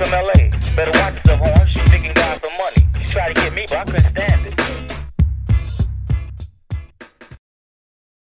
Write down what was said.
from LA. Better watch yourself, Horn. She's thinking God for money. She tried to get me, but I couldn't stand it.